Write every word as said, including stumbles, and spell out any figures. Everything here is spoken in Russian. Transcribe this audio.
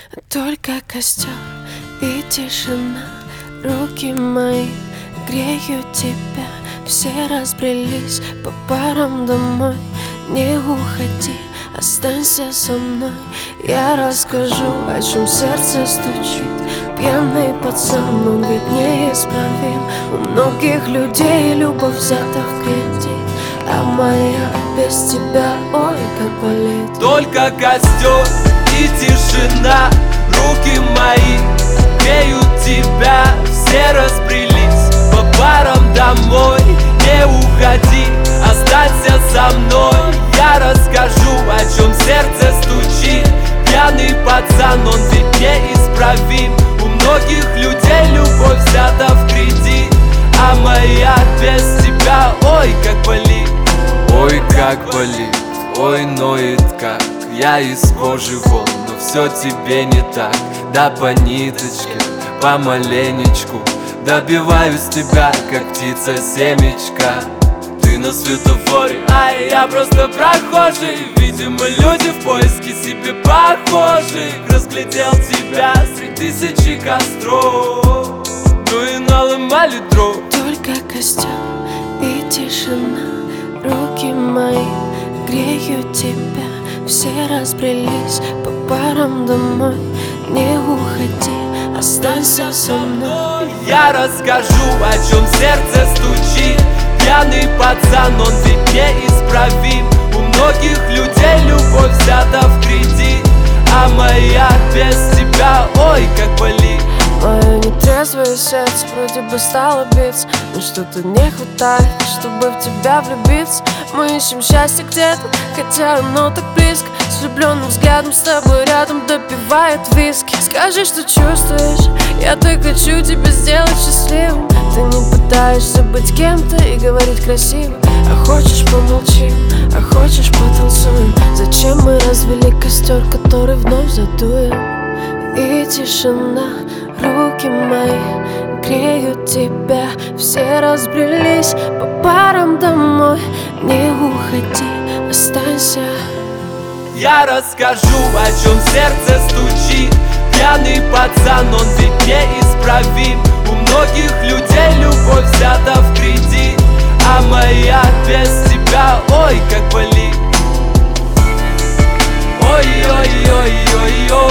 Только костер и тишина, руки мои греют тебя. Все разбрелись по парам домой. Не уходи, останься со мной. Я расскажу, о чем сердце стучит. Пьяный пацан, он ведь неисправим. У многих людей любовь взята в кредит, а моя без тебя, ой, как болит. Только костер и тишина, руки мои греют тебя. Все разбрелись по парам домой. Не уходи, останься со мной. Я расскажу, о чем сердце стучит. Пьяный пацан, он ведь неисправим. У многих людей любовь взята в кредит, а моя без тебя, ой, как болит. Ой, как болит, ой, ноет как. Я из кожи вон, но все тебе не так. Да по ниточке, помаленечку добиваюсь тебя, как птица семечка. Ты на светофоре, а я просто прохожий. Видимо, люди в поиске себе похожих. Разглядел тебя среди тысячи костров, ну и наломали дров. Только костер и тишина, руки мои греют тебя. Все разбрелись по парам домой. Не уходи, останься со мной. Я расскажу, о чем сердце стучит. Пьяный пацан, он ведь неисправим. У многих людей любовь взята в кредит, а моя без тебя, ой, как болит. Мое нетрезвое сердце вроде бы стало биться, но что-то не хватает, чтобы в тебя влюбиться. Мы ищем счастье где-то, хотя оно так близко. С влюбленным взглядом с тобой рядом допивает виски. Скажи, что чувствуешь, я так хочу тебя сделать счастливым. Ты не пытаешься быть кем-то и говорить красиво. А хочешь помолчим, а хочешь потанцуем. Зачем мы развели костер, который вновь задуем? И тишина, руки мои греют тебя. Все разбрелись по парам домой. Не уходи, останься. Я расскажу, о чем сердце стучит. Пьяный пацан, он ведь неисправим. У многих людей любовь взята в кредит, а моя без тебя, ой, как болит. Ой-ой-ой-ой-ой.